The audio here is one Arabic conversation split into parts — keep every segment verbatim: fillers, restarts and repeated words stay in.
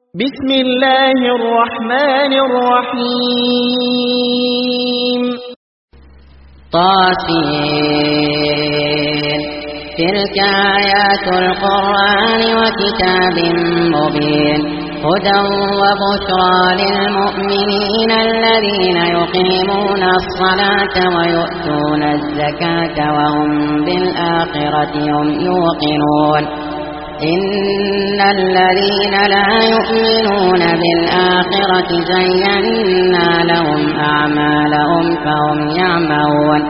بسم الله الرحمن الرحيم طاسين تلك آيات القرآن وكتاب مبين هدى وبشرى للمؤمنين الذين يقيمون الصلاة ويؤتون الزكاة وهم بالآخرة هم يوقنون إن الذين لا يؤمنون بالآخرة زينا لهم أعمالهم فهم يعمهون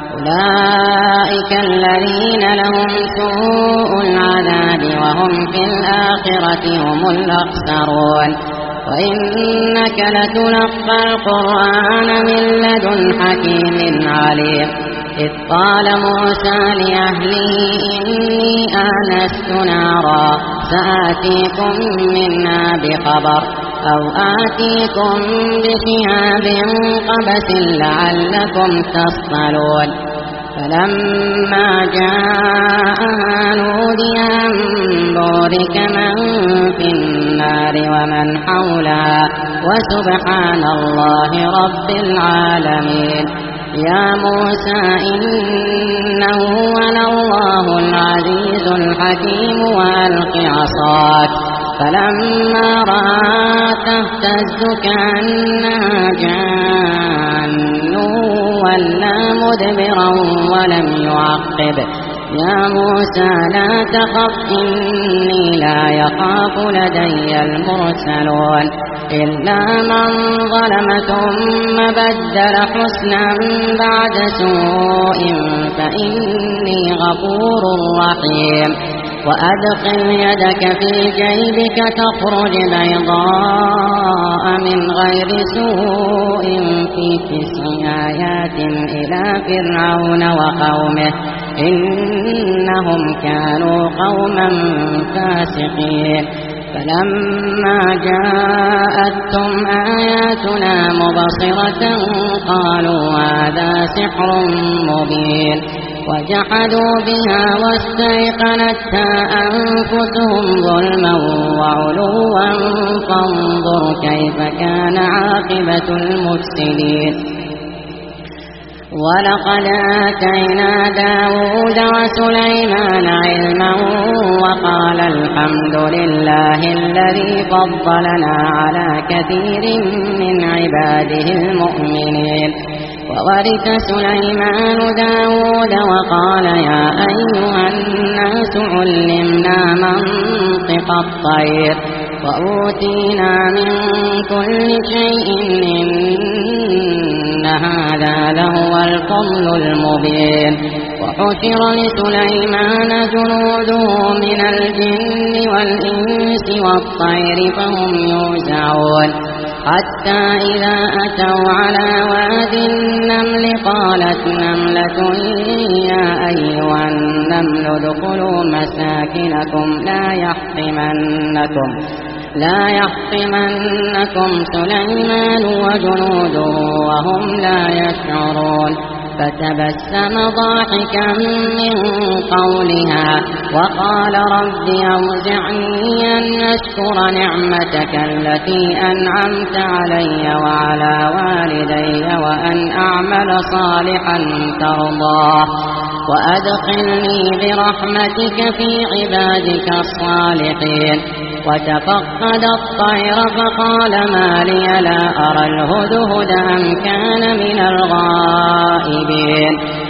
أولئك الذين لهم سوء العذاب وهم في الآخرة هم الأخسرون وإنك لتلقى القرآن من لدن حكيم عليم إذ قال موسى لأهله إني آنست نارا سآتيكم منها بخبر أو آتيكم بشهاب قبس لعلكم تصطلون فلما جاءها نودي أن بورك من في النار ومن حولها وسبحان الله رب العالمين يا موسى إنه أنا الله العزيز الحكيم وألق عصاك فلما رأى تهتز كأنها جان ولا مدبرا ولم يعقب يا موسى لا تخف إني لا يخاف لدي المرسلون إلا من ظلم ثم بدل حسنا بعد سوء فإني غفور رحيم وأدخل يدك في جيبك تخرج بيضاء من غير سوء في تسع آيات إلى فرعون وقومه إنهم كانوا قوما فاسقين فلما جاءتهم آياتنا مبصرة قالوا هذا سحر مبين وجحدوا بها واستيقنتها أنفسهم ظلما وعلوا فانظر كيف كان عاقبة المفسدين ولقد آتينا داود وسليمان علما وقال الحمد لله الذي فضلنا على كثير من عباده المؤمنين وورث سليمان داود وقال يا أيها الناس علمنا منطق الطير وأوتينا من كل شيء إن هذا لهو الفضل المبين وحشر لسليمان جنوده من الجن والإنس والطير فهم يوزعون حتى إذا أتوا على واد النمل قالت نملة يا أيها النمل ادخلوا مساكنكم لا يحطمنكم لا يحطمنكم سليمان وجنوده وهم لا يشعرون فتبسم ضاحكا من قولها وقال رب أوزعني أن أشكر نعمتك التي أنعمت علي وعلى والدي وأن أعمل صالحا ترضاه وأدخلني برحمتك في عبادك الصالحين وتفقد الطير فقال ما لي لا أرى الهدهد أم كان من الغائبين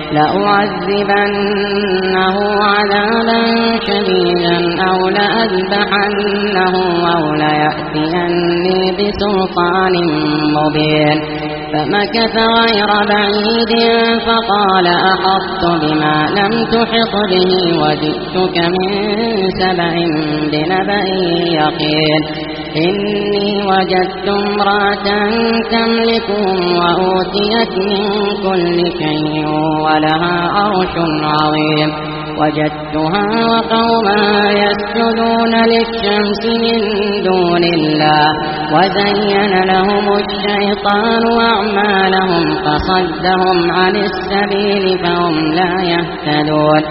لأعذبنه عذابا شديدا أو لأذبحنه أو ليأتيني بسلطان مبين فمكث غير بعيد فقال أحطت بما لم تحط به وجئتك من سبع بنبأ يقين إني وجدت امرأة تملكهم وأوتيت من كل شيء ولها عرش عظيم وجدتها وقومها يسجدون للشمس من دون الله وزين لهم الشيطان أعمالهم فصدهم عن السبيل فهم لا يهتدون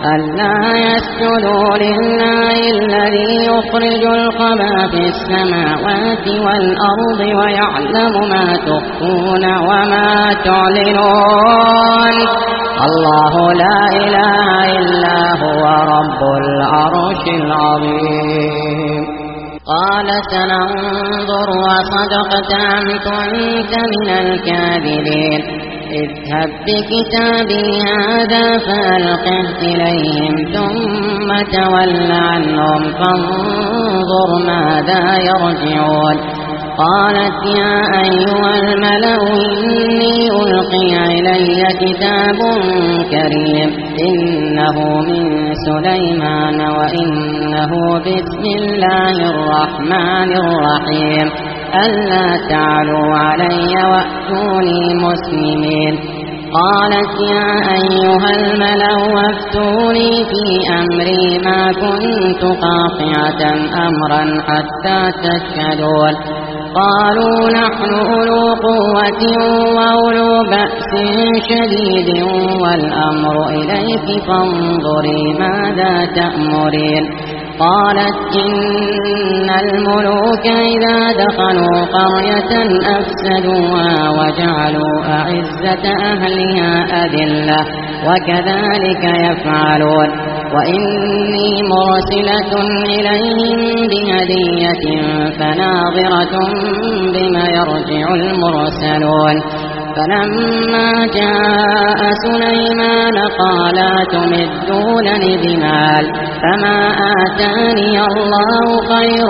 ألا يسجدوا لله الذي يخرج الخبأ في السماوات والأرض ويعلم ما تخفون وما تعلنون الله لا إله إلا هو رب العرش العظيم قال سننظر وصدقت أم كنت من الكاذبين اذهب بكتابي هذا فألقه إليهم ثم تول عنهم فانظر ماذا يرجعون قالت يا أيها الملأ إني ألقي إلي كتاب كريم إنه من سليمان وإنه بسم الله الرحمن الرحيم ألا تعلوا علي وأتوني مسلمين قالت يا أيها الملأ وافتوني في أمري ما كنت قاطعة أمرا حتى تشهدون قالوا نحن أولو قوة وأولو بأس شديد والأمر إليك فانظري ماذا تأمرين قالت إن الملوك إذا دخلوا قرية أفسدوها وجعلوا أعزة أهلها أذلة وكذلك يفعلون وإني مرسلة إليهم بهدية فناظرة بما يرجع المرسلون فلما جاء سليمان قال تمدونني بمال فما آتاني الله خير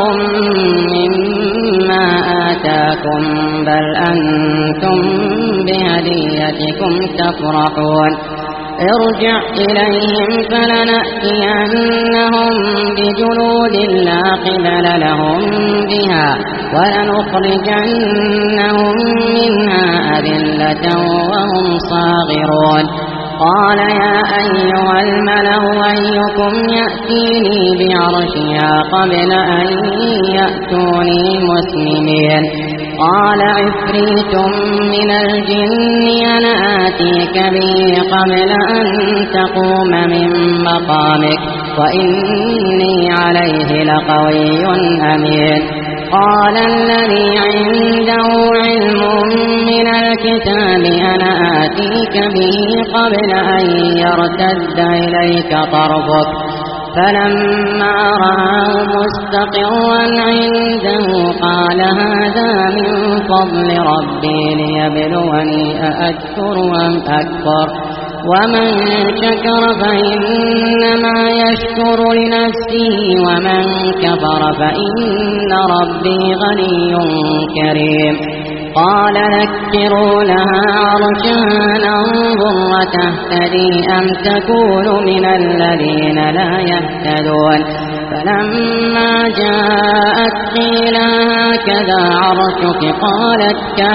مما آتاكم بل أنتم بهديتكم تفرحون ارجع إليهم فلنأتينهم بجنود لا قبل لهم بها ولنخرجنهم منها أذلة وهم صاغرون قال يا أيها الملأ أيكم يأتيني بعرشها قبل أن يأتوني مسلمين قال عفريت من الجن أنا آتيك به قبل أن تقوم من مقامك وإني عليه لقوي أمين قال الذي عنده علم من الكتاب أنا آتيك به قبل أن يرتد إليك طرفك فلما رآه مستقرا عنده قال هذا من فضل ربي ليبلوني أأشكر أم أكفر ومن شكر فإنما يشكر لنفسه ومن كفر فإن ربي غني كريم قال نكروا لها عرشها ننظر وتهتدي أم تكون من الذين لا يهتدون فلما جاءت قيل هكذا عرشك قالت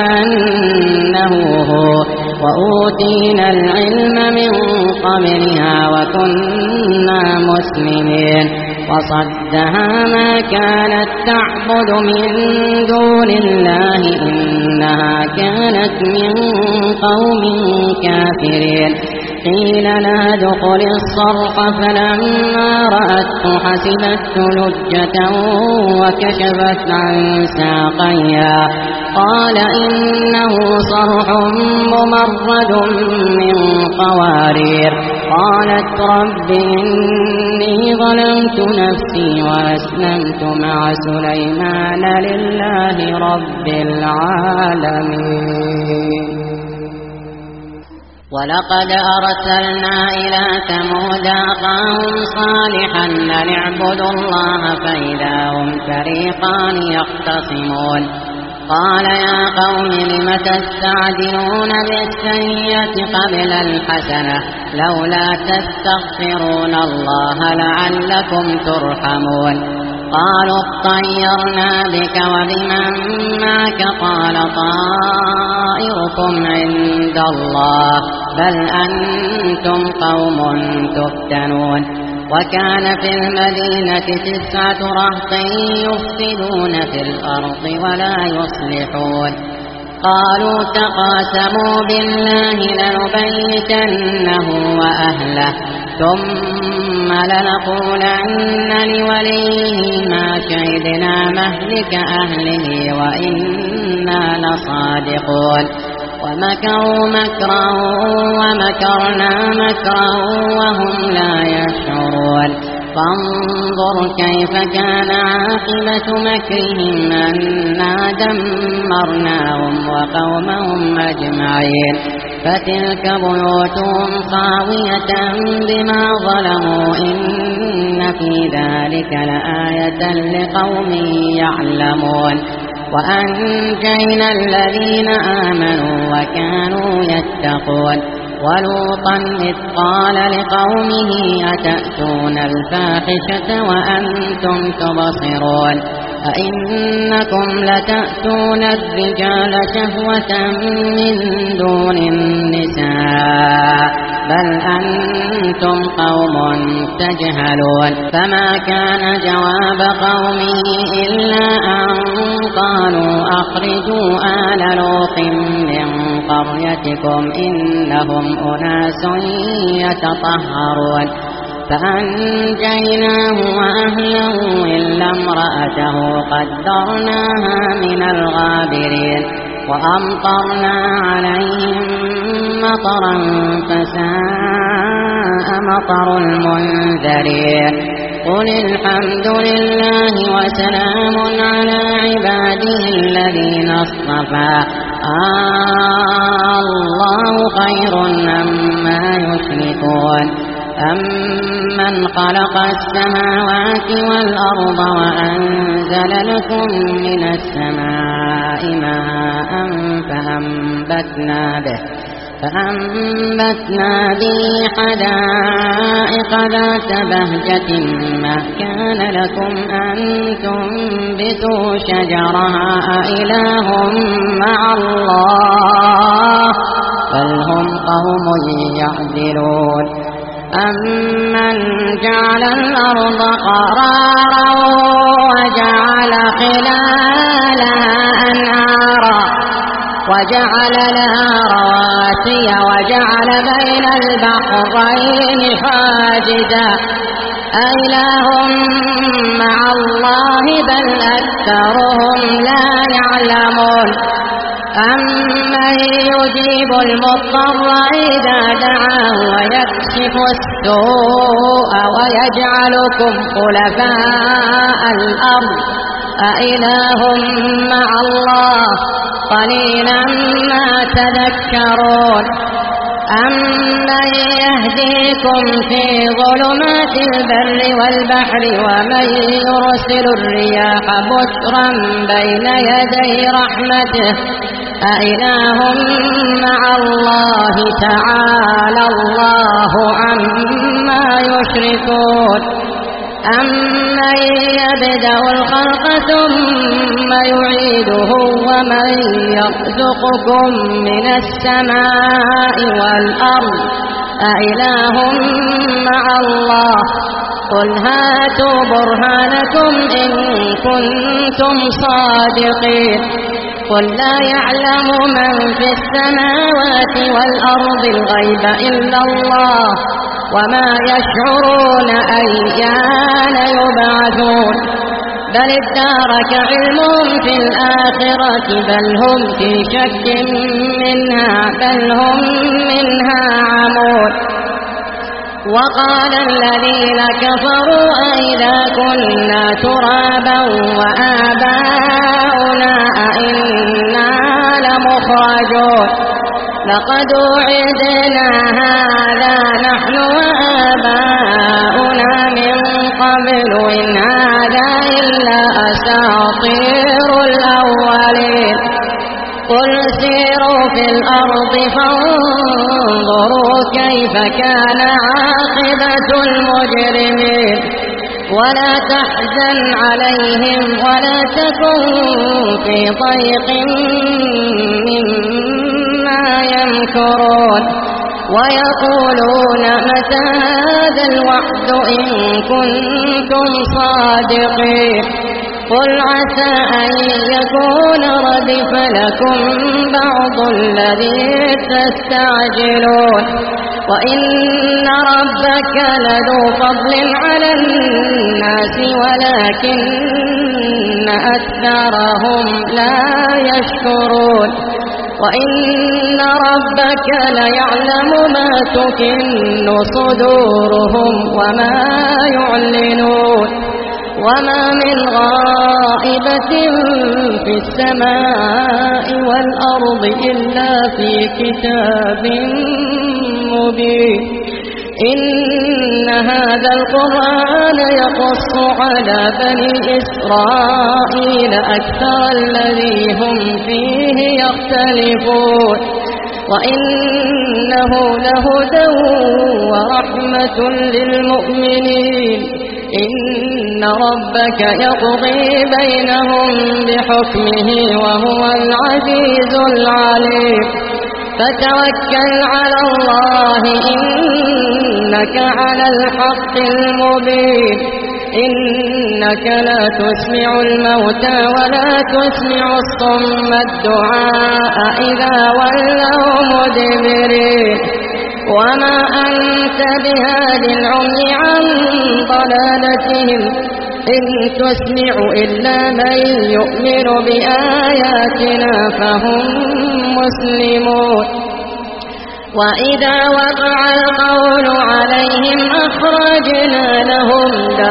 كأنه هو وأوتينا العلم من قبلها وكنا مسلمين وصدها ما كانت تعبد من دون الله إنها كانت من قوم كافرين قيل لا دخل الصرح فلما رأته حسبته لجة وكشفت عن ساقيها قال إنه صرح ممرد من قوارير قالت رب إني ظلمت نفسي وأسلمت مع سليمان لله رب العالمين ولقد أرسلنا إلى ثمود أخاهم صالحا أن اعبدوا الله فإذا هم فريقان يختصمون قال يا قوم لم تستعجلون بالسيئة قبل الحسنة لولا تستغفرون الله لعلكم ترحمون قالوا اطيرنا بك وبمن معك قال طائركم عند الله بل أنتم قوم تفتنون وكان في المدينة تسعة رهط يفسدون في الأرض ولا يصلحون قالوا تقاسموا بالله لنبيتنه وأهله ثم لنقولن لوليه ما شهدنا مهلك أهله وإنا لصادقون ومكروا مكرا ومكرنا مكرا وهم لا يشعرون فانظر كيف كان عاقبة مكرهم أنا دمرناهم وقومهم أجمعين فتلك بيوتهم خاوية بما ظلموا إن في ذلك لآية لقوم يعلمون وأنجينا الذين آمنوا وكانوا يتقون ولوطا إذ قال لقومه أتأتون الفاحشة وأنتم تبصرون أئنكم لتأتون الرجال شهوة من دون النساء بل أنتم قوم تجهلون فما كان جواب قومه إلا أن قالوا أخرجوا آل لوط من قريتكم إنهم أناس يتطهرون فأنجيناه وأهله إلا امرأته قدرناها من الغابرين وأمطرنا عليهم مطرا فساء مطر المنذرين قل الحمد لله وسلام على عباده الذين اصطفى آه الله خير أما يشركون أمن خلق السماوات والأرض وأنزل لكم من السماء ماء فأنبتنا به فأنبتنا به حدائق ذات بهجة ما كان لكم أن تنبتوا شجرها أإله مع الله بل هم قوم يعدلون أمن جعل الأرض قرارا وجعل خلالها أنهارا وجعل لها رواسي وجعل بين البحرين حاجزا أإله مع الله بل أكثرهم لا يعلمون أمن يجيب المضطر إذا دعاه ويكشف السوء ويجعلكم خلفاء الأرض أإله مع الله قليلا ما تذكرون أمن يهديكم في ظلمات البر والبحر ومن يرسل الرياح بشرا بين يدي رحمته أإله مع الله تعالى الله عما يشركون أمن يبدأ الخلق ثم يعيده ومن يرزقكم من السماء والأرض أإله مع الله قل هاتوا برهانكم إن كنتم صادقين قل لا يعلم من في السماوات والأرض الغيب إلا الله وما يشعرون أيان يبعثون بل ادارك علمهم في الآخرة بل هم في شك منها بل هم منها عمون وقال الذين كفروا أئذا كنا ترابا وآباؤنا أئنا لمخرجون لقد وعدنا هذا نحن وآباؤنا من قبل إن هذا إلا أساطير الأولين قل سيروا في الأرض فانظروا كيف كان عاقبة المجرمين ولا تحزن عليهم ولا تكن في ضيق مما يمكرون ويقولون متى هذا الوعد إن كنتم صادقين قل عسى أن يكون ردف لكم بعض الذي تستعجلون وإن ربك لذو فضل على الناس ولكن أكثرهم لا يشكرون وإن ربك ليعلم ما تكن صدورهم وما يعلنون وما من غائبة في السماء والأرض إلا في كتاب مبين إن هذا القرآن يقص على بني إسرائيل أكثر الذي هم فيه يختلفون وإنه لهدى ورحمة للمؤمنين إن ربك يقضي بينهم بحكمه وهو العزيز العليم فتوكل على الله إنك على الحق المبين إنك لا تسمع الموتى ولا تسمع الصم الدعاء إذا ولوا مدبرين وما أنت بهاد العمي عن ضلالتهم إن تسمع إلا من يؤمن بآياتنا فهم مسلمون وإذا وقع القول عليهم أخرجنا لهم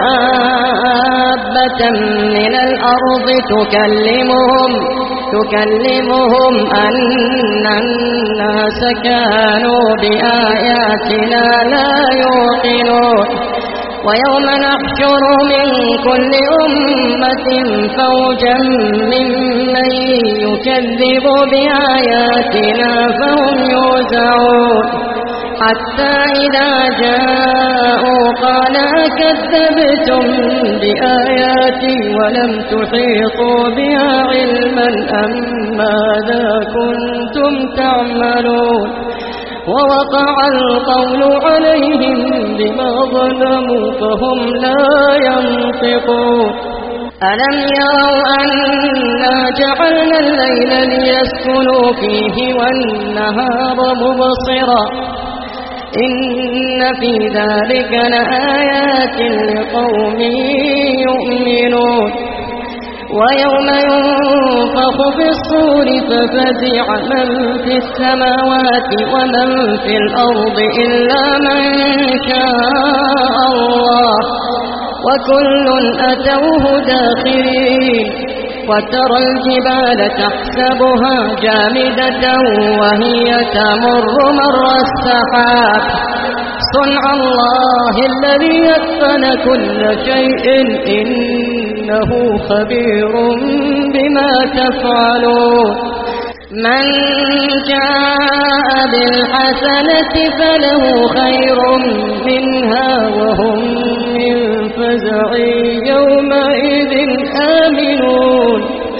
دابة من الأرض تكلمهم تكلمهم أن الناس كانوا بآياتنا لا يوقنون ويوم نحشر من كل أمة فوجا ممن يكذب بآياتنا فهم يوزعون حتى إذا جاءوا قال أكذبتم بآياتي ولم تحيطوا بها علما أم ماذا كنتم تعملون ووقع القول عليهم بما ظلموا فهم لا ينطقون ألم يروا أنا جعلنا الليل ليسكنوا فيه والنهار مبصرا إن في ذلك لآيات لقوم يؤمنون ويوم ينفخ في الصور ففزع من في السماوات ومن في الأرض إلا من شاء الله وكل أتوه داخرين وترى الجبال تحسبها جامدة وهي تمر مر السحاب صنع الله الذي يتقن كل شيء إنه خبير بما تفعلون من جاء بالحسنة فله خير منها وهم من فزع يومئذ آمنون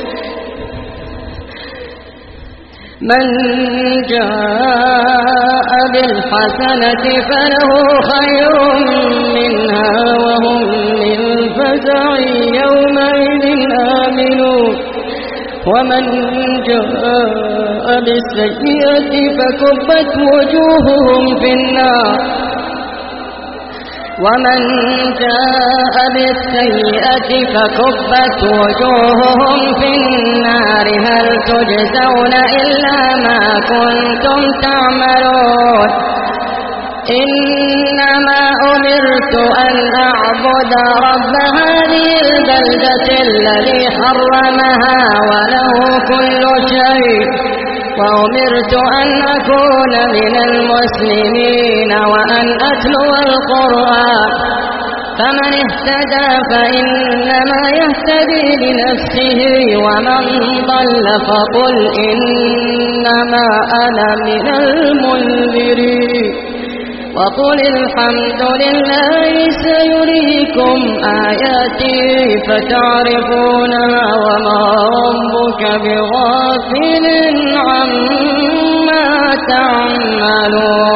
من جاء بالحسنة فله خير منها وهم من فزع يومئذ آمنون ومن جاء بالسيئة فكبت وجوههم في النار ومن جاء بالسيئة فكبت وجوههم في النار هل تجزون إلا ما كنتم تعملون إنما أمرت أن أعبد رب هذه البلدة الذي حرمها وله كل شيء وأمرت أن أكون من المسلمين وأن أتلو القرآن فمن اهتدى فإنما يهتدي لنفسه ومن ضل فقل إنما أنا من المنذرين وقل الحمد لله سيريكم آياتي فتعرفونها وما ربك بغافل عما تعملون